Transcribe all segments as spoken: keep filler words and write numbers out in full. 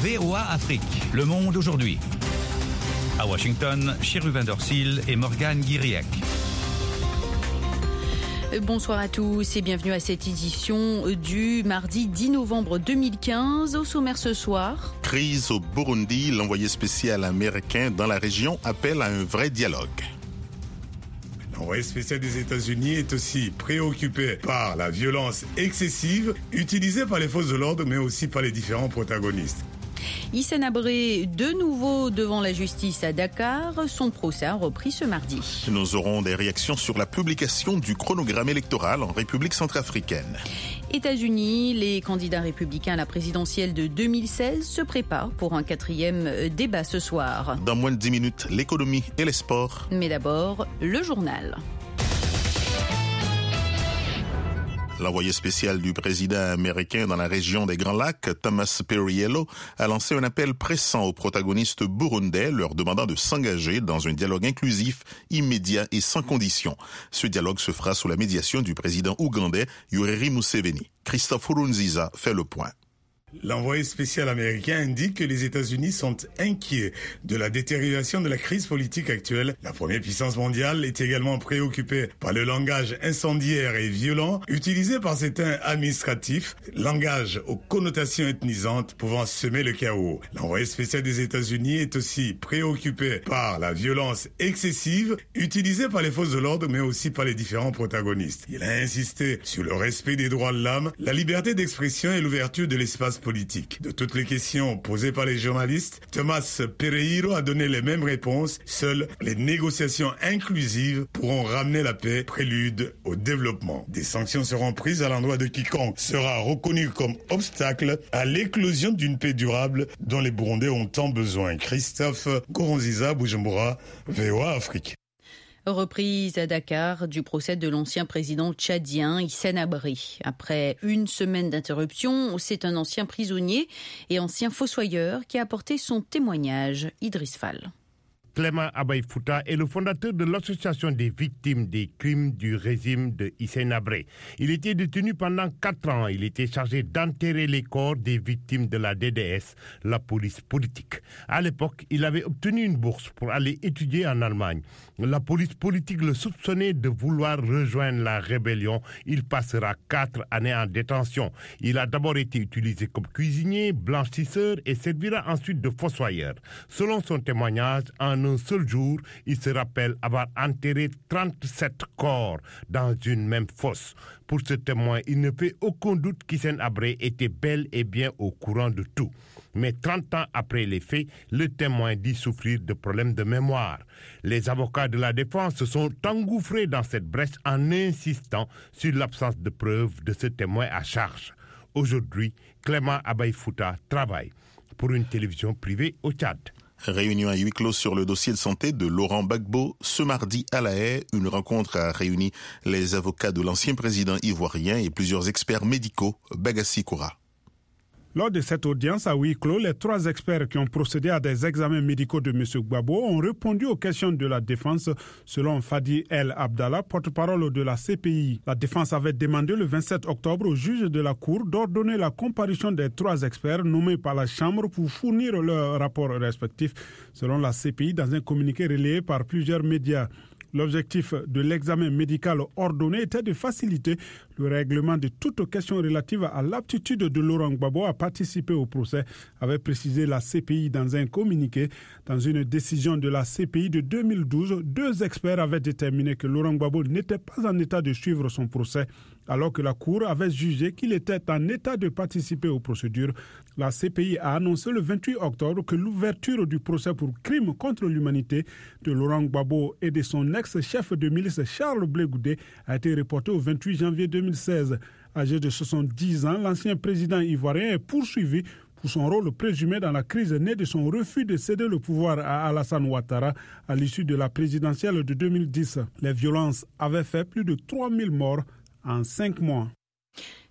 V O A Afrique, le monde aujourd'hui. À Washington, Chérubin Dorsil et Morgane Guiriec. Bonsoir à tous et bienvenue à cette édition du mardi dix novembre deux mille quinze. Au sommaire ce soir. Crise au Burundi, l'envoyé spécial américain dans la région appelle à un vrai dialogue. L'envoyé spécial des États-Unis est aussi préoccupé par la violence excessive utilisée par les forces de l'ordre mais aussi par les différents protagonistes. Hissène Habré, de nouveau devant la justice à Dakar, son procès a repris ce mardi. Nous aurons des réactions sur la publication du chronogramme électoral en République centrafricaine. États-Unis, les candidats républicains à la présidentielle de deux mille seize se préparent pour un quatrième débat ce soir. Dans moins de dix minutes, l'économie et les sports. Mais d'abord, le journal. L'envoyé spécial du président américain dans la région des Grands Lacs, Thomas Perriello, a lancé un appel pressant aux protagonistes burundais, leur demandant de s'engager dans un dialogue inclusif, immédiat et sans condition. Ce dialogue se fera sous la médiation du président ougandais Yoweri Museveni. Christophe Nkurunziza fait le point. L'envoyé spécial américain indique que les États-Unis sont inquiets de la détérioration de la crise politique actuelle. La première puissance mondiale est également préoccupée par le langage incendiaire et violent utilisé par certains administratifs, langage aux connotations ethnisantes pouvant semer le chaos. L'envoyé spécial des États-Unis est aussi préoccupé par la violence excessive utilisée par les forces de l'ordre mais aussi par les différents protagonistes. Il a insisté sur le respect des droits de l'homme, la liberté d'expression et l'ouverture de l'espace politique. De toutes les questions posées par les journalistes, Thomas Perriello a donné les mêmes réponses. Seules les négociations inclusives pourront ramener la paix, prélude au développement. Des sanctions seront prises à l'endroit de quiconque sera reconnu comme obstacle à l'éclosion d'une paix durable dont les Burundais ont tant besoin. Christophe Nkurunziza, Bujumbura, V O A Afrique. Reprise à Dakar du procès de l'ancien président tchadien Hissène Habré. Après une semaine d'interruption, c'est un ancien prisonnier et ancien fossoyeur qui a apporté son témoignage. Idriss Fall. Clément Abaye Fouta est le fondateur de l'association des victimes des crimes du régime de Hissène Habré. Il était détenu pendant quatre ans. Il était chargé d'enterrer les corps des victimes de la D D S, la police politique. À l'époque, il avait obtenu une bourse pour aller étudier en Allemagne. La police politique le soupçonnait de vouloir rejoindre la rébellion. Il passera quatre années en détention. Il a d'abord été utilisé comme cuisinier, blanchisseur et servira ensuite de fossoyeur. Selon son témoignage, en un seul jour, il se rappelle avoir enterré trente-sept corps dans une même fosse. Pour ce témoin, il ne fait aucun doute qu'Hissène Habré était bel et bien au courant de tout. Mais trente ans après les faits, le témoin dit souffrir de problèmes de mémoire. Les avocats de la défense se sont engouffrés dans cette brèche en insistant sur l'absence de preuves de ce témoin à charge. Aujourd'hui, Clément Abaye Fouta travaille pour une télévision privée au Tchad. Réunion à huis clos sur le dossier de santé de Laurent Gbagbo. Ce mardi à La Haye, une rencontre a réuni les avocats de l'ancien président ivoirien et plusieurs experts médicaux. Bagassi Koura. Lors de cette audience à huis clos, les trois experts qui ont procédé à des examens médicaux de M. Gbagbo ont répondu aux questions de la défense, selon Fadi El Abdallah, porte-parole de la C P I. La défense avait demandé le vingt-sept octobre au juge de la Cour d'ordonner la comparution des trois experts nommés par la Chambre pour fournir leurs rapports respectifs, selon la C P I, dans un communiqué relayé par plusieurs médias. L'objectif de l'examen médical ordonné était de faciliter le règlement de toutes questions relatives à l'aptitude de Laurent Gbagbo à participer au procès, avait précisé la C P I dans un communiqué. Dans une décision de la C P I de deux mille douze, deux experts avaient déterminé que Laurent Gbagbo n'était pas en état de suivre son procès, alors que la Cour avait jugé qu'il était en état de participer aux procédures. La C P I a annoncé le vingt-huit octobre que l'ouverture du procès pour crime contre l'humanité de Laurent Gbagbo et de son ex-chef de milice Charles Blé Goudé a été reportée au vingt-huit janvier deux mille seize. Âgé de soixante-dix ans, l'ancien président ivoirien est poursuivi pour son rôle présumé dans la crise née de son refus de céder le pouvoir à Alassane Ouattara à l'issue de la présidentielle de deux mille dix. Les violences avaient fait plus de trois mille morts en cinq mois.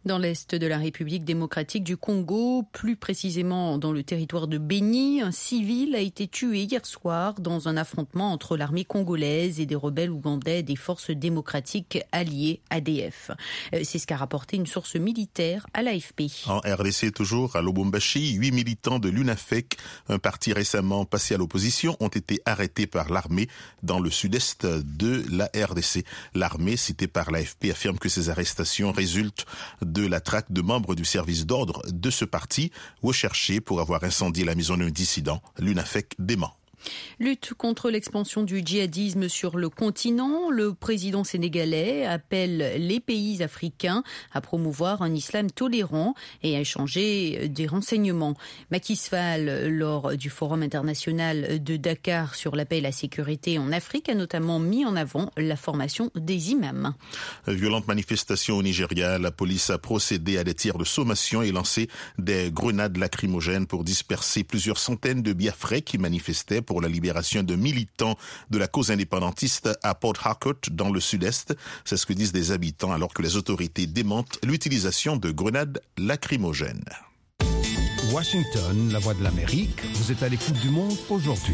Dans l'est de la République démocratique du Congo, plus précisément dans le territoire de Béni, un civil a été tué hier soir dans un affrontement entre l'armée congolaise et des rebelles ougandais des forces démocratiques alliées A D F. C'est ce qu'a rapporté une source militaire à l'A F P. En R D C toujours, à Lubumbashi, huit militants de l'UNAFEC, un parti récemment passé à l'opposition, ont été arrêtés par l'armée dans le sud-est de la R D C. L'armée, citée par l'A F P, affirme que ces arrestations résultent de la traque de membres du service d'ordre de ce parti, recherché pour avoir incendié la maison d'un dissident. L'UNAFEC dément. Lutte contre l'expansion du djihadisme sur le continent. Le président sénégalais appelle les pays africains à promouvoir un islam tolérant et à échanger des renseignements. Macky Sall, lors du Forum international de Dakar sur la paix et la sécurité en Afrique, a notamment mis en avant la formation des imams. Violente manifestation au Nigeria. La police a procédé à des tirs de sommation et lancé des grenades lacrymogènes pour disperser plusieurs centaines de Biafrais qui manifestaient pour la libération de militants de la cause indépendantiste à Port Harcourt dans le sud-est. C'est ce que disent des habitants alors que les autorités démentent l'utilisation de grenades lacrymogènes. Washington, la voix de l'Amérique, vous êtes à l'écoute du monde aujourd'hui.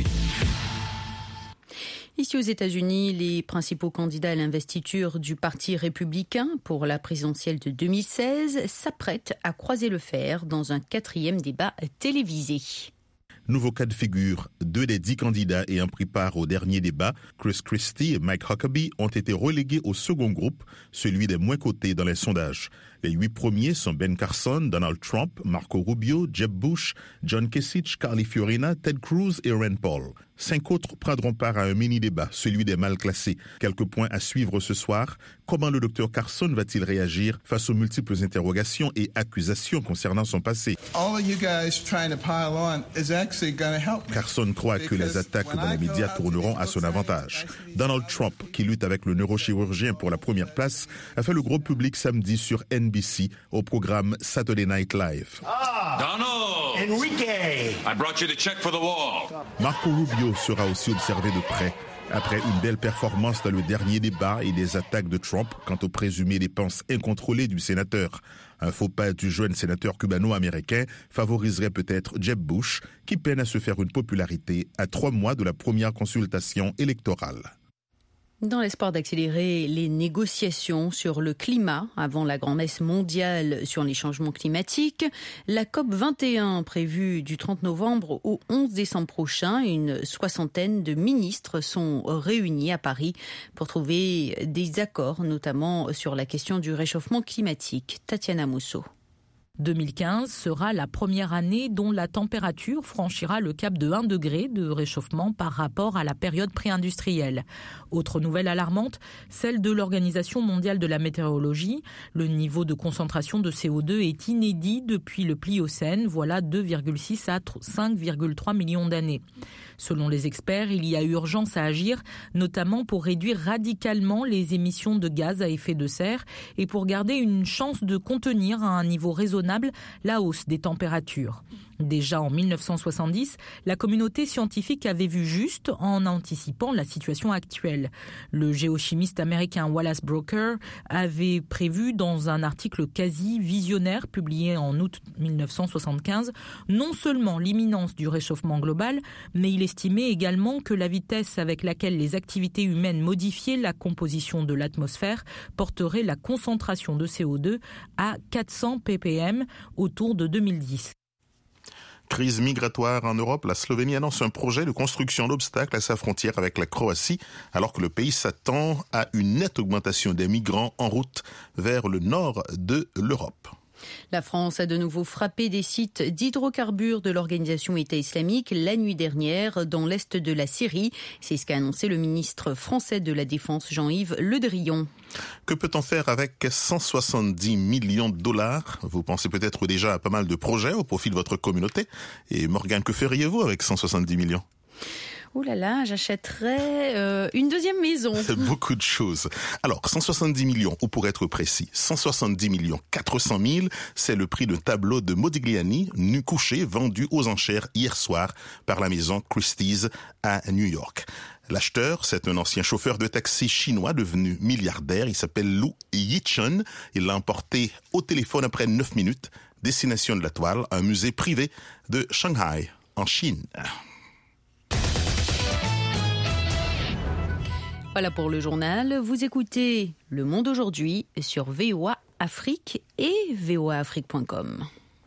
Ici aux États-Unis, les principaux candidats à l'investiture du Parti républicain pour la présidentielle de deux mille seize s'apprêtent à croiser le fer dans un quatrième débat télévisé. Nouveau cas de figure, deux des dix candidats ayant pris part au dernier débat, Chris Christie et Mike Huckabee, ont été relégués au second groupe, celui des moins cotés dans les sondages. Les huit premiers sont Ben Carson, Donald Trump, Marco Rubio, Jeb Bush, John Kasich, Carly Fiorina, Ted Cruz et Rand Paul. Cinq autres prendront part à un mini-débat, celui des mal classés. Quelques points à suivre ce soir. Comment le docteur Carson va-t-il réagir face aux multiples interrogations et accusations concernant son passé? Carson croit que les attaques dans les médias tourneront à son avantage. Donald Trump, qui lutte avec le neurochirurgien pour la première place, a fait le gros public samedi sur N B C au programme Saturday Night Live. Ah, Donald! Enrique! I brought you the check for the wall. Marco Rubio sera aussi observé de près. Après une belle performance dans le dernier débat et des attaques de Trump quant aux présumées dépenses incontrôlées du sénateur. Un faux pas du jeune sénateur cubano-américain favoriserait peut-être Jeb Bush, qui peine à se faire une popularité à trois mois de la première consultation électorale. Dans l'espoir d'accélérer les négociations sur le climat avant la grand-messe mondiale sur les changements climatiques, la COP vingt et un prévue du trente novembre au onze décembre prochain, une soixantaine de ministres sont réunis à Paris pour trouver des accords, notamment sur la question du réchauffement climatique. Tatiana Mousseau. deux mille quinze sera la première année dont la température franchira le cap de un degré de réchauffement par rapport à la période pré-industrielle. Autre nouvelle alarmante, celle de l'Organisation mondiale de la météorologie. Le niveau de concentration de C O deux est inédit depuis le Pliocène, voilà deux virgule six à cinq virgule trois millions d'années. Selon les experts, il y a urgence à agir, notamment pour réduire radicalement les émissions de gaz à effet de serre et pour garder une chance de contenir à un niveau raisonnable la hausse des températures. Déjà en mille neuf cent soixante-dix, la communauté scientifique avait vu juste en anticipant la situation actuelle. Le géochimiste américain Wallace Broecker avait prévu dans un article quasi visionnaire publié en août mille neuf cent soixante-quinze non seulement l'imminence du réchauffement global, mais il estimait également que la vitesse avec laquelle les activités humaines modifiaient la composition de l'atmosphère porterait la concentration de C O deux à quatre cents ppm autour de deux mille dix. Crise migratoire en Europe, la Slovénie annonce un projet de construction d'obstacles à sa frontière avec la Croatie, alors que le pays s'attend à une nette augmentation des migrants en route vers le nord de l'Europe. La France a de nouveau frappé des sites d'hydrocarbures de l'organisation État islamique la nuit dernière dans l'est de la Syrie. C'est ce qu'a annoncé le ministre français de la Défense Jean-Yves Le Drian. Que peut-on faire avec cent soixante-dix millions de dollars? Vous pensez peut-être déjà à pas mal de projets au profit de votre communauté. Et Morgane, que feriez-vous avec cent soixante-dix millions? Ouh là là, j'achèterais euh, une deuxième maison. C'est beaucoup de choses. Alors, cent soixante-dix millions, ou pour être précis, cent soixante-dix millions quatre cent mille, c'est le prix d'un tableau de Modigliani, nu couché, vendu aux enchères hier soir par la maison Christie's à New York. L'acheteur, c'est un ancien chauffeur de taxi chinois devenu milliardaire. Il s'appelle Lu Yichun. Il l'a emporté au téléphone après neuf minutes. Destination de la toile, un musée privé de Shanghai, en Chine. Voilà pour le journal. Vous écoutez Le Monde aujourd'hui sur V O A Afrique et v o a afrique point com.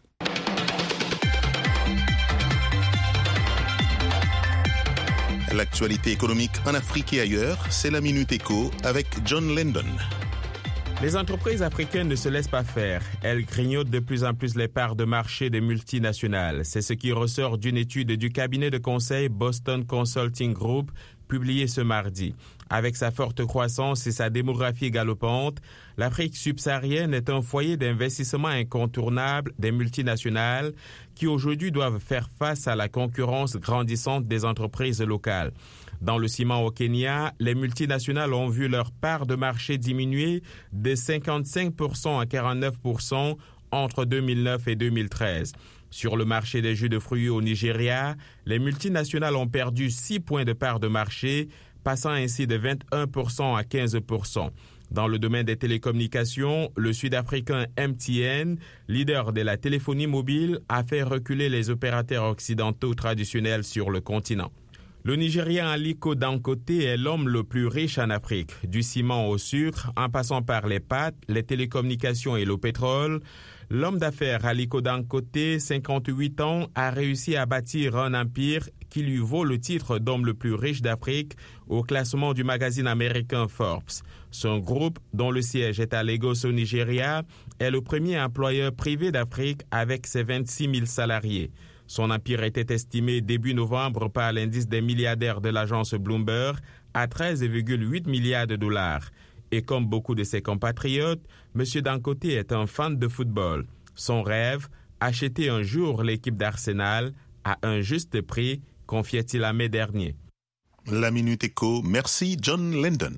L'actualité économique en Afrique et ailleurs, c'est la Minute Éco avec John Lendon. Les entreprises africaines ne se laissent pas faire. Elles grignotent de plus en plus les parts de marché des multinationales. C'est ce qui ressort d'une étude du cabinet de conseil Boston Consulting Group publiée ce mardi. Avec sa forte croissance et sa démographie galopante, l'Afrique subsaharienne est un foyer d'investissement incontournable des multinationales qui aujourd'hui doivent faire face à la concurrence grandissante des entreprises locales. Dans le ciment au Kenya, les multinationales ont vu leur part de marché diminuer de cinquante-cinq pour cent à quarante-neuf pour cent entre deux mille neuf et deux mille treize. Sur le marché des jus de fruits au Nigeria, les multinationales ont perdu six points de part de marché, passant ainsi de vingt et un pour cent à quinze pour cent. Dans le domaine des télécommunications, le Sud-Africain M T N, leader de la téléphonie mobile, a fait reculer les opérateurs occidentaux traditionnels sur le continent. Le Nigérian Aliko Dangote est l'homme le plus riche en Afrique. Du ciment au sucre, en passant par les pâtes, les télécommunications et le pétrole, l'homme d'affaires Aliko Dangote, cinquante-huit ans, a réussi à bâtir un empire qui lui vaut le titre d'homme le plus riche d'Afrique au classement du magazine américain Forbes. Son groupe, dont le siège est à Lagos au Nigeria, est le premier employeur privé d'Afrique avec ses vingt-six mille salariés. Son empire était estimé début novembre par l'indice des milliardaires de l'agence Bloomberg à treize virgule huit milliards de dollars. Et comme beaucoup de ses compatriotes, M. Dangote est un fan de football. Son rêve, acheter un jour l'équipe d'Arsenal à un juste prix, confiait-il en mai dernier. La Minute Éco, merci John Lendon.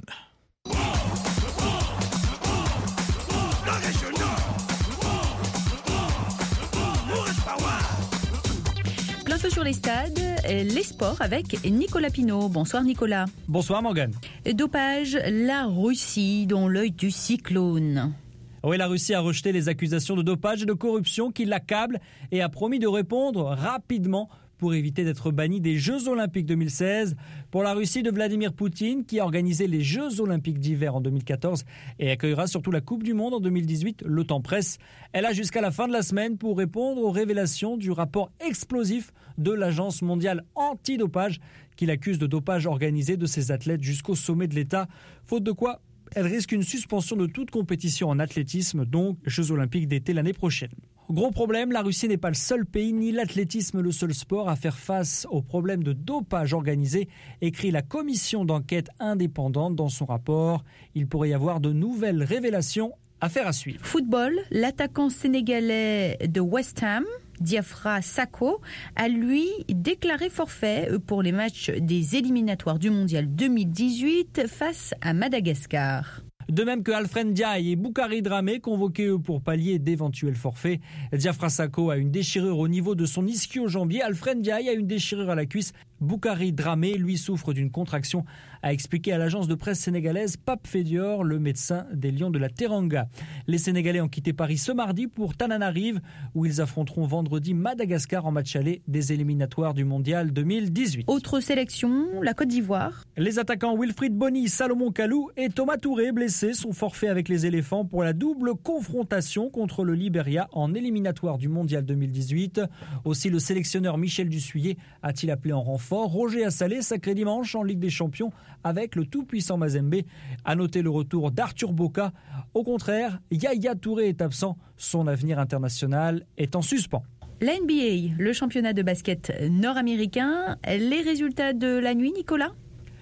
Sur les stades, les sports avec Nicolas Pinault. Bonsoir Nicolas. Bonsoir Morgane. Dopage, la Russie dans l'œil du cyclone. Oui, la Russie a rejeté les accusations de dopage et de corruption qui l'accablent et a promis de répondre rapidement pour éviter d'être banni des Jeux Olympiques deux mille seize. Pour la Russie de Vladimir Poutine, qui a organisé les Jeux Olympiques d'hiver en deux mille quatorze et accueillera surtout la Coupe du Monde en deux mille dix-huit, le temps presse. Elle a jusqu'à la fin de la semaine pour répondre aux révélations du rapport explosif de l'Agence mondiale antidopage qui l'accuse de dopage organisé de ses athlètes jusqu'au sommet de l'État, faute de quoi elle risque une suspension de toute compétition en athlétisme, donc Jeux Olympiques d'été l'année prochaine. Gros problème, la Russie n'est pas le seul pays, ni l'athlétisme le seul sport à faire face au problème de dopage organisé, écrit la commission d'enquête indépendante dans son rapport. Il pourrait y avoir de nouvelles révélations. Affaire à suivre. Football, l'attaquant sénégalais de West Ham, Diafra Sakho, a lui déclaré forfait pour les matchs des éliminatoires du Mondial deux mille dix-huit face à Madagascar. De même que Alfred Ndiaye et Boukari Dramé, convoqués eux pour pallier d'éventuels forfaits. Diafra Sakho a une déchirure au niveau de son ischio-jambier. Alfred Ndiaye a une déchirure à la cuisse. Boukari Dramé, lui, souffre d'une contraction, a expliqué à l'agence de presse sénégalaise Pape Fédior, le médecin des Lions de la Teranga. Les Sénégalais ont quitté Paris ce mardi pour Tananarive, où ils affronteront vendredi Madagascar en match aller des éliminatoires du Mondial deux mille dix-huit. Autre sélection, la Côte d'Ivoire. Les attaquants Wilfried Bony, Salomon Kalou et Thomas Touré, blessés, sont forfaits avec les éléphants pour la double confrontation contre le Libéria en éliminatoire du Mondial deux mille dix-huit. Aussi, le sélectionneur Michel Dussuyer a-t-il appelé en renfort Roger Assalé, sacré dimanche en Ligue des Champions avec le tout-puissant Mazembe. À noter le retour d'Arthur Boka. Au contraire, Yaya Touré est absent. Son avenir international est en suspens. La N B A, le championnat de basket nord-américain. Les résultats de la nuit, Nicolas ?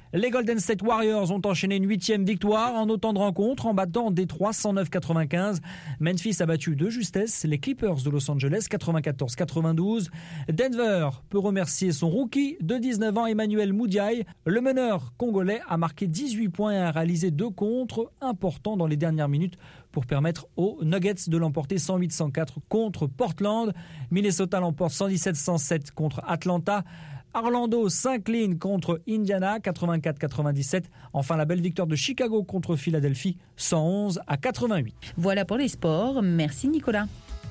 Les Golden State Warriors ont enchaîné une huitième victoire en autant de rencontres en battant Détroit cent neuf à quatre-vingt-quinze. Memphis a battu de justesse les Clippers de Los Angeles quatre-vingt-quatorze à quatre-vingt-douze. Denver peut remercier son rookie de dix-neuf ans Emmanuel Mudiay. Le meneur congolais a marqué dix-huit points et a réalisé deux contres importants dans les dernières minutes pour permettre aux Nuggets de l'emporter cent huit à cent quatre contre Portland. Minnesota l'emporte cent dix-sept à cent sept contre Atlanta. Orlando s'incline contre Indiana quatre-vingt-quatre à quatre-vingt-dix-sept. Enfin, la belle victoire de Chicago contre Philadelphie cent onze à quatre-vingt-huit. Voilà pour les sports. Merci Nicolas.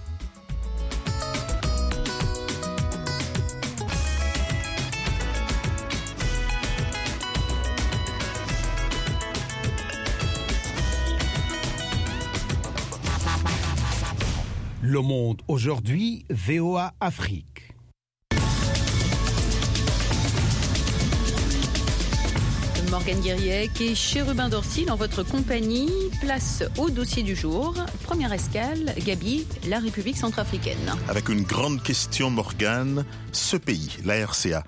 Le Monde aujourd'hui, V O A Afrique. Morgane Guiriec et Chérubin Dorsil en votre compagnie. Place au dossier du jour. Première escale, Gabi, la République centrafricaine. Avec une grande question, Morgane, ce pays, la R C A,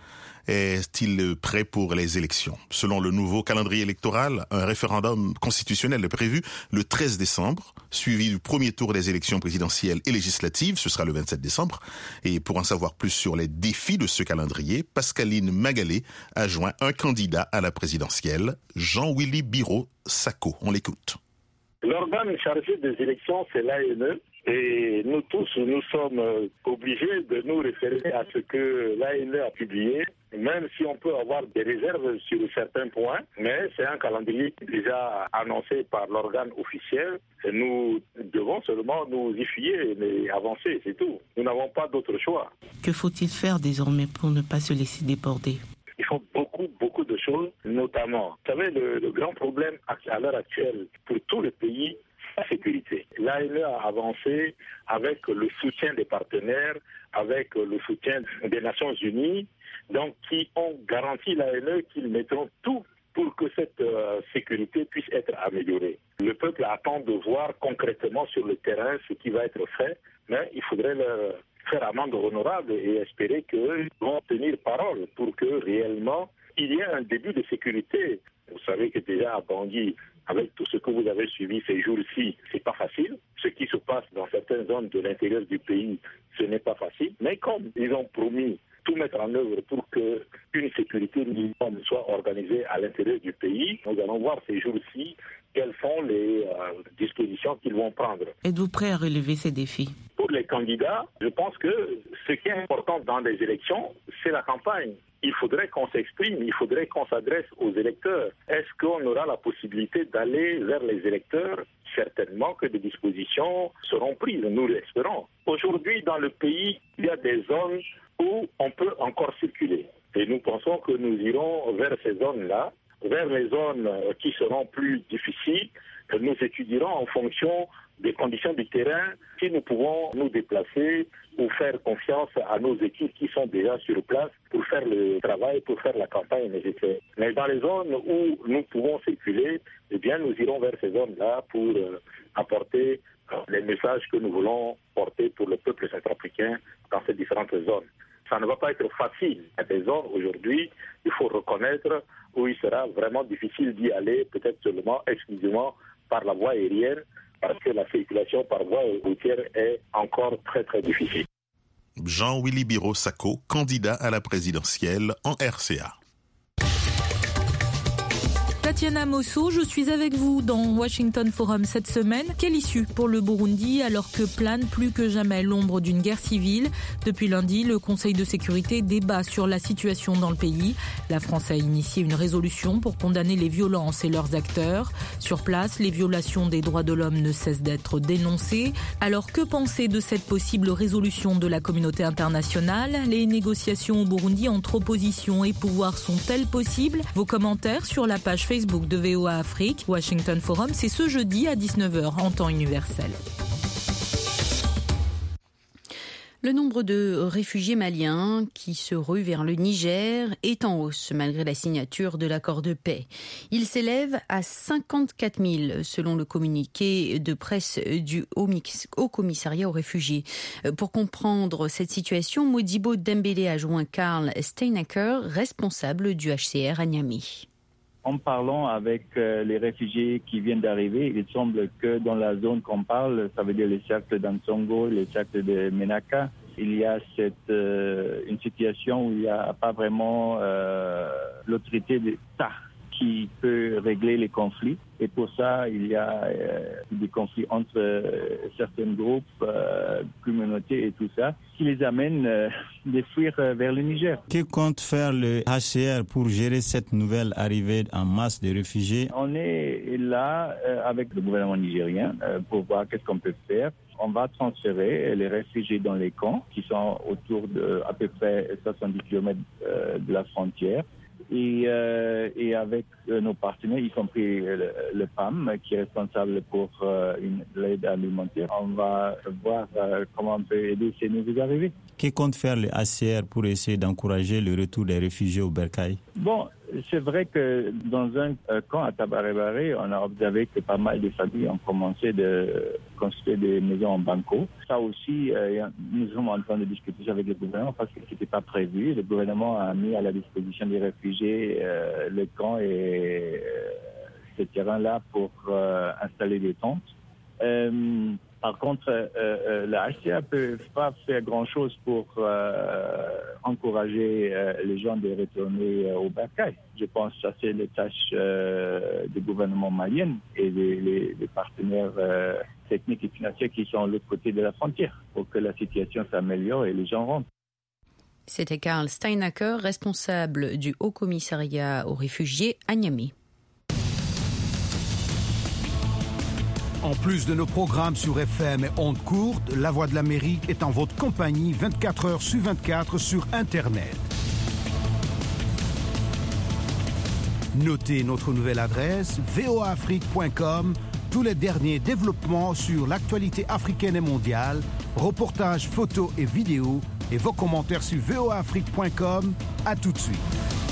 est-il prêt pour les élections? Selon le nouveau calendrier électoral, un référendum constitutionnel est prévu le treize décembre, suivi du premier tour des élections présidentielles et législatives, ce sera le vingt-sept décembre. Et pour en savoir plus sur les défis de ce calendrier, Pascaline Magalé a joint un candidat à la présidentielle, Jean-Willy Biro Sako. On l'écoute. L'organe chargé des élections, c'est l'A N E. Et nous tous, nous sommes obligés de nous référer à ce que l'A N E a publié, même si on peut avoir des réserves sur certains points, mais c'est un calendrier déjà annoncé par l'organe officiel. Et nous devons seulement nous y fier et avancer, c'est tout. Nous n'avons pas d'autre choix. Que faut-il faire désormais pour ne pas se laisser déborder ? Il faut beaucoup, beaucoup de choses, notamment, vous savez, le, le grand problème à l'heure actuelle pour tout le pays, la sécurité. L'A N E a avancé avec le soutien des partenaires, avec le soutien des Nations Unies, donc qui ont garanti l'A N E qu'ils mettront tout pour que cette euh, sécurité puisse être améliorée. Le peuple attend de voir concrètement sur le terrain ce qui va être fait, mais il faudrait leur faire amende honorable et espérer qu'ils vont tenir parole pour que réellement il y ait un début de sécurité. Vous savez que déjà à Bangui, avec tout ce que vous avez suivi ces jours-ci, c'est pas facile. Ce qui se passe dans certaines zones de l'intérieur du pays, ce n'est pas facile. Mais comme ils ont promis tout mettre en œuvre pour qu'une sécurité minimum soit organisée à l'intérieur du pays, nous allons voir ces jours-ci quelles sont les euh, dispositions qu'ils vont prendre. Êtes-vous prêt à relever ces défis ? Pour les candidats, je pense que ce qui est important dans les élections, c'est la campagne. Il faudrait qu'on s'exprime, il faudrait qu'on s'adresse aux électeurs. Est-ce qu'on aura la possibilité d'aller vers les électeurs ? Certainement que des dispositions seront prises, nous l'espérons. Aujourd'hui, dans le pays, il y a des zones où on peut encore circuler. Et nous pensons que nous irons vers ces zones-là, vers les zones qui seront plus difficiles. Nous étudierons en fonction des conditions du terrain si nous pouvons nous déplacer ou faire confiance à nos équipes qui sont déjà sur place pour faire le travail, pour faire la campagne nécessaire. Mais dans les zones où nous pouvons circuler, eh bien, nous irons vers ces zones-là pour euh, apporter euh, les messages que nous voulons porter pour le peuple centrafricain dans ces différentes zones. Ça ne va pas être facile. Il y a des zones aujourd'hui, il faut reconnaître, où il sera vraiment difficile d'y aller, peut-être seulement, exclusivement par la voie aérienne, parce que la circulation par voie routière est encore très très difficile. Jean-Willy Biro Sako, candidat à la présidentielle en R C A. Tatiana Mosso, je suis avec vous dans Washington Forum cette semaine. Quelle issue pour le Burundi alors que plane plus que jamais l'ombre d'une guerre civile? Depuis lundi, le Conseil de sécurité débat sur la situation dans le pays. La France a initié une résolution pour condamner les violences et leurs acteurs. Sur place, les violations des droits de l'homme ne cessent d'être dénoncées. Alors que penser de cette possible résolution de la communauté internationale? Les négociations au Burundi entre opposition et pouvoir sont-elles possibles? Vos commentaires sur la page Facebook de V O A Afrique. Washington Forum, c'est ce jeudi à dix-neuf heures en temps universel. Le nombre de réfugiés maliens qui se ruent vers le Niger est en hausse malgré la signature de l'accord de paix. Il s'élève à cinquante-quatre mille selon le communiqué de presse du Haut Commissariat aux réfugiés. Pour comprendre cette situation, Modibo Dembélé a joint Karl Steinacker, responsable du H C R à Niamey. En parlant avec euh, les réfugiés qui viennent d'arriver, il semble que dans la zone qu'on parle, ça veut dire les cercles d'Ansongo, les cercles de Menaka, il y a cette, euh, une situation où il n'y a pas vraiment euh, l'autorité d'État qui peut régler les conflits. Et pour ça, il y a euh, des conflits entre euh, certains groupes, euh, communautés et tout ça, qui les amènent euh, de fuir euh, vers le Niger. Que compte faire le H C R pour gérer cette nouvelle arrivée en masse de réfugiés? On est là euh, avec le gouvernement nigérien euh, pour voir qu'est-ce qu'on peut faire. On va transférer les réfugiés dans les camps qui sont autour de à peu près soixante-dix kilomètres euh, de la frontière. Et, euh, et avec euh, nos partenaires, y compris le, le P A M, qui est responsable pour euh, une, l'aide alimentaire, on va voir euh, comment on peut aider ces nouveaux arrivés. Que compte faire le H C R pour essayer d'encourager le retour des réfugiés au Bercail? Bon, c'est vrai que dans un euh, camp à Tabaré-Baré, on a observé que pas mal de familles ont commencé de construire des maisons en banco. Ça aussi, euh, nous sommes en train de discuter avec le gouvernement parce que ce n'était pas prévu. Le gouvernement a mis à la disposition des réfugiés euh, le camp et euh, ce terrain-là pour euh, installer des tentes. Euh, Par contre, euh, euh, la H C R ne peut pas faire grand-chose pour euh, encourager euh, les gens de retourner euh, au Bercail. Je pense que ça, c'est les tâches euh, du gouvernement malien et des les, les partenaires euh, techniques et financiers qui sont de l'autre côté de la frontière pour que la situation s'améliore et les gens rentrent. C'était Karl Steinacker, responsable du Haut Commissariat aux réfugiés à Niamey. En plus de nos programmes sur F M et ondes courtes, La Voix de l'Amérique est en votre compagnie vingt-quatre heures sur vingt-quatre sur Internet. Notez notre nouvelle adresse v o a afrique point com, tous les derniers développements sur l'actualité africaine et mondiale, reportages, photos et vidéos, et vos commentaires sur v o a afrique point com. À tout de suite.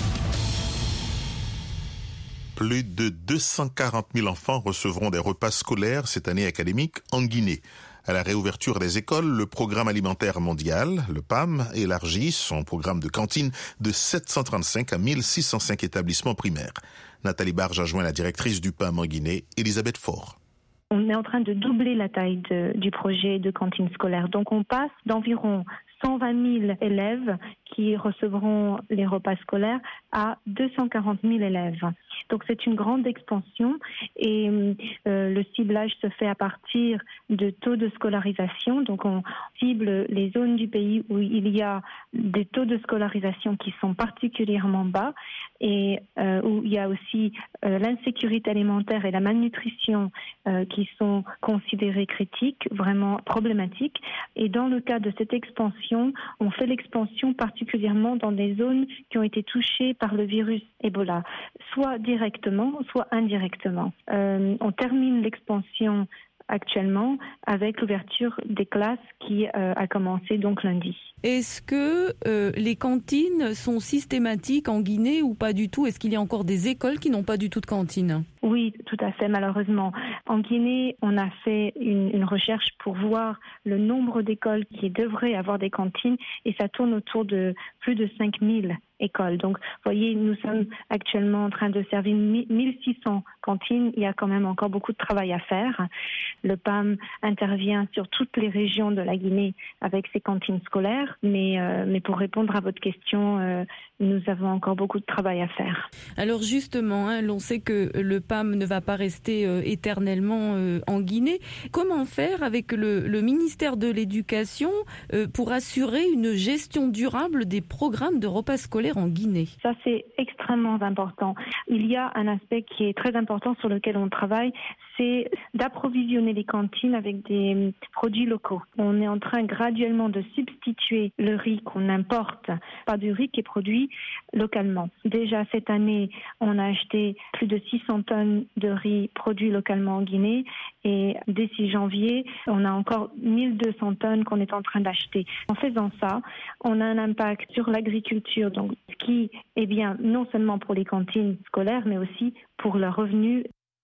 Plus de deux cent quarante mille enfants recevront des repas scolaires cette année académique en Guinée. À la réouverture des écoles, le Programme alimentaire mondial, le P A M, élargit son programme de cantine de sept cent trente-cinq à mille six cent cinq établissements primaires. Nathalie Barge a joint la directrice du P A M en Guinée, Elisabeth Faure. On est en train de doubler la taille de, du projet de cantine scolaire. Donc on passe d'environ cent vingt mille élèves qui recevront les repas scolaires à deux cent quarante mille élèves. Donc c'est une grande expansion et euh, le ciblage se fait à partir de taux de scolarisation. Donc on cible les zones du pays où il y a des taux de scolarisation qui sont particulièrement bas et euh, où il y a aussi euh, l'insécurité alimentaire et la malnutrition euh, qui sont considérées critiques, vraiment problématiques. Et dans le cas de cette expansion, on fait l'expansion particulièrement dans des zones qui ont été touchées par le virus Ebola, soit directement, soit indirectement. Euh, on termine l'expansion actuellement avec l'ouverture des classes qui euh, a commencé donc lundi. Est-ce que euh, les cantines sont systématiques en Guinée ou pas du tout? Est-ce qu'il y a encore des écoles qui n'ont pas du tout de cantine? Oui, tout à fait, malheureusement. En Guinée, on a fait une, une recherche pour voir le nombre d'écoles qui devraient avoir des cantines et ça tourne autour de plus de cinq mille écoles. Donc, vous voyez, nous sommes actuellement en train de servir mille six cents cantines. Il y a quand même encore beaucoup de travail à faire. Le P A M intervient sur toutes les régions de la Guinée avec ses cantines scolaires, mais, euh, mais pour répondre à votre question, euh, nous avons encore beaucoup de travail à faire. Alors justement, hein, l'on sait que le P A M ne va pas rester euh, éternellement euh, en Guinée. Comment faire avec le, le ministère de l'Éducation euh, pour assurer une gestion durable des programmes de repas scolaires en Guinée? Ça, c'est extrêmement important. Il y a un aspect qui est très important sur lequel on travaille, c'est d'approvisionner les cantines avec des produits locaux. On est en train graduellement de substituer le riz qu'on importe par du riz qui est produit localement. Déjà cette année, on a acheté plus de six cents tonnes de riz produit localement en Guinée et d'ici janvier, on a encore mille deux cents tonnes qu'on est en train d'acheter. En faisant ça, on a un impact sur l'agriculture, donc ce qui est bien non seulement pour les cantines scolaires, mais aussi pour leurs revenus.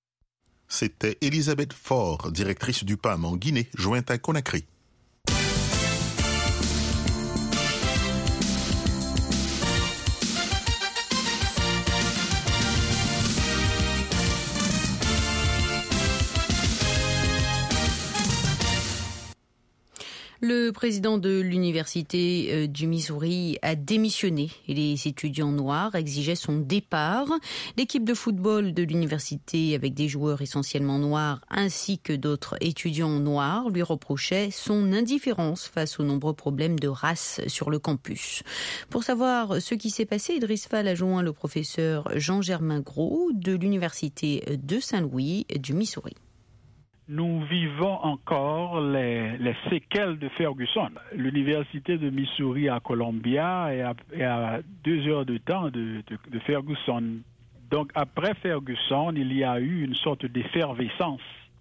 C'était Elisabeth Faure, directrice du P A M en Guinée, jointe à Conakry. Le président de l'université du Missouri a démissionné et les étudiants noirs exigeaient son départ. L'équipe de football de l'université, avec des joueurs essentiellement noirs ainsi que d'autres étudiants noirs, lui reprochait son indifférence face aux nombreux problèmes de race sur le campus. Pour savoir ce qui s'est passé, Idriss Fall a joint le professeur Jean-Germain Gros de l'université de Saint-Louis du Missouri. Nous vivons encore les, les séquelles de Ferguson. L'université de Missouri à Columbia est à, est à deux heures de temps de, de, de Ferguson. Donc après Ferguson, il y a eu une sorte d'effervescence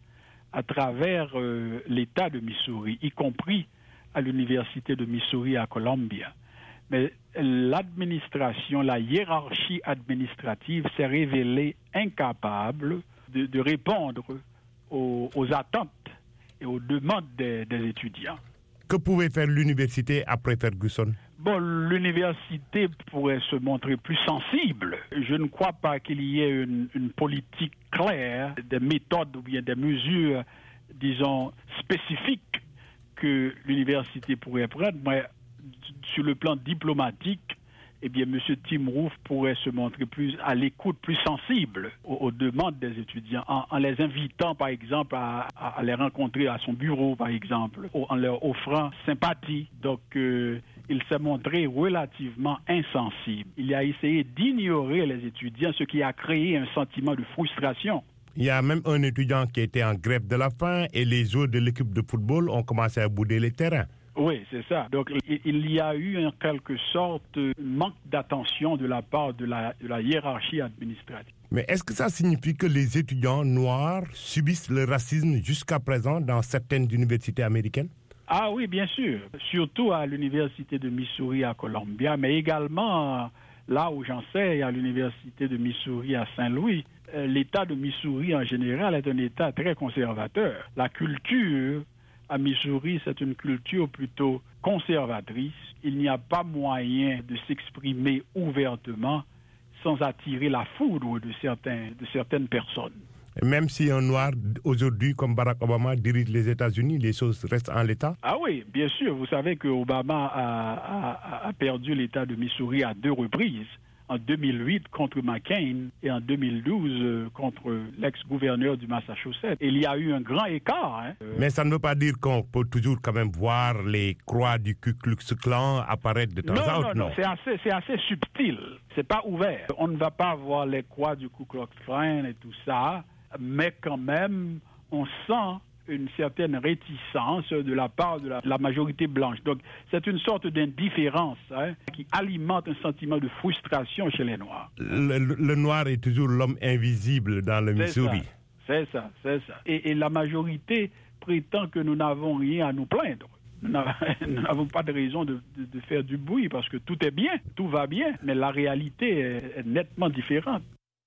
à travers euh, l'État de Missouri, y compris à l'université de Missouri à Columbia. Mais l'administration, la hiérarchie administrative s'est révélée incapable de, de répondre Aux, aux attentes et aux demandes des, des étudiants. Que pouvait faire l'université après Ferguson? Bon, l'université pourrait se montrer plus sensible. Je ne crois pas qu'il y ait une, une politique claire, des méthodes ou bien des mesures, disons, spécifiques que l'université pourrait prendre. Mais sur le plan diplomatique, eh bien, M. Tim Roof pourrait se montrer plus à l'écoute, plus sensible aux, aux demandes des étudiants, en, en les invitant, par exemple, à, à, à les rencontrer à son bureau, par exemple, en leur offrant sympathie. Donc, euh, il s'est montré relativement insensible. Il a essayé d'ignorer les étudiants, ce qui a créé un sentiment de frustration. Il y a même un étudiant qui était en grève de la faim et les joueurs de l'équipe de football ont commencé à bouder les terrains. Oui, c'est ça. Donc, il y a eu en quelque sorte un manque d'attention de la part de la, de la hiérarchie administrative. Mais est-ce que ça signifie que les étudiants noirs subissent le racisme jusqu'à présent dans certaines universités américaines? Ah oui, bien sûr. Surtout à l'université de Missouri à Columbia, mais également là où j'enseigne à l'université de Missouri à Saint-Louis. L'État de Missouri en général est un État très conservateur. La culture à Missouri, c'est une culture plutôt conservatrice. Il n'y a pas moyen de s'exprimer ouvertement sans attirer la foudre de, certains, de certaines personnes. Même si un noir, aujourd'hui, comme Barack Obama, dirige les États-Unis, les choses restent en l'état? Ah oui, bien sûr. Vous savez que Obama a, a, a perdu l'État de Missouri à deux reprises. En deux mille huit contre McCain et en deux mille douze contre l'ex-gouverneur du Massachusetts. Il y a eu un grand écart. Hein. Mais ça ne veut pas dire qu'on peut toujours quand même voir les croix du Ku Klux Klan apparaître de temps non, à autre. Non, non, c'est assez, c'est assez subtil. C'est pas ouvert. On ne va pas voir les croix du Ku Klux Klan et tout ça, mais quand même, on sent une certaine réticence de la part de la, la majorité blanche. Donc, c'est une sorte d'indifférence hein, qui alimente un sentiment de frustration chez les Noirs. Le, le, le noir est toujours l'homme invisible dans le Missouri. C'est ça, c'est ça. Et, et la majorité prétend que nous n'avons rien à nous plaindre. Nous n'avons pas de raison de, de, de faire du bruit parce que tout est bien, tout va bien, mais la réalité est, est nettement différente.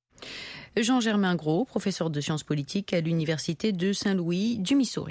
Jean-Germain Gros, professeur de sciences politiques à l'université de Saint-Louis du Missouri.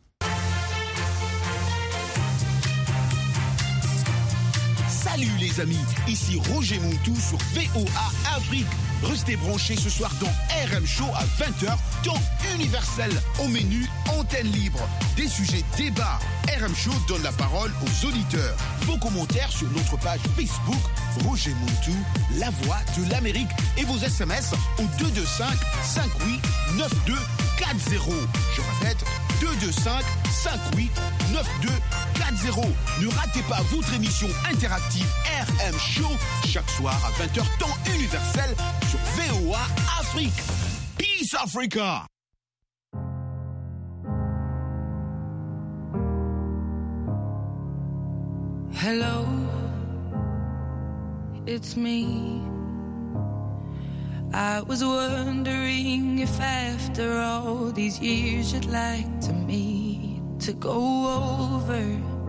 Salut les amis, ici Roger Montou sur V O A Afrique. Restez branchés ce soir dans R M Show à vingt heures, temps universel. Au menu, antenne libre, des sujets débats. R M Show donne la parole aux auditeurs. Vos commentaires sur notre page Facebook, Roger Montou, la voix de l'Amérique. Et vos S M S au deux deux cinq, cinq huit, neuf deux quatre zéro. Je répète, deux deux cinq, cinq huit, neuf deux quatre zéro. Ne ratez pas votre émission interactive R M Show chaque soir à vingt heures, temps universel sur V O A Afrique. Peace Africa! Hello, it's me. I was wondering if after all these years you'd like to meet to go over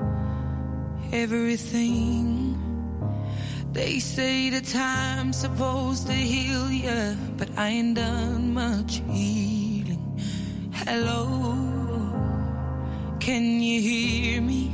everything. They say the time's supposed to heal ya, but I ain't done much healing. Hello, can you hear me?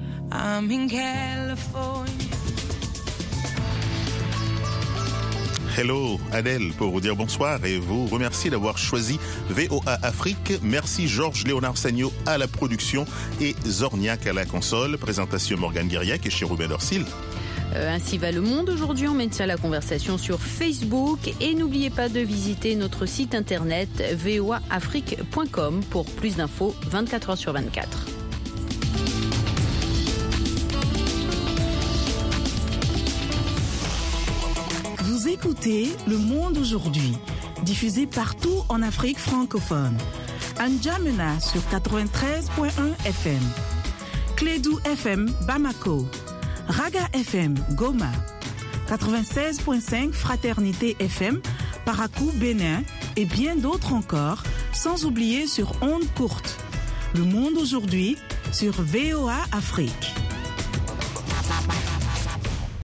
I'm in California. Hello Adèle pour vous dire bonsoir et vous remercier d'avoir choisi V O A Afrique. Merci Georges Léonard Sagno à la production et Zorniak à la console. Présentation Morgane Guiriac et Chérubin Dorsil. Euh, ainsi va le monde aujourd'hui. On mène ça à la conversation sur Facebook et n'oubliez pas de visiter notre site internet v o a afrique point com pour plus d'infos vingt-quatre heures sur vingt-quatre. Vous écoutez Le Monde aujourd'hui, diffusé partout en Afrique francophone. À N'Djamena sur quatre-vingt-treize point un F M, Clédou F M Bamako, Raga F M Goma, quatre-vingt-seize point cinq Fraternité F M Parakou Bénin et bien d'autres encore, sans oublier sur ondes courtes. Le Monde aujourd'hui sur V O A Afrique.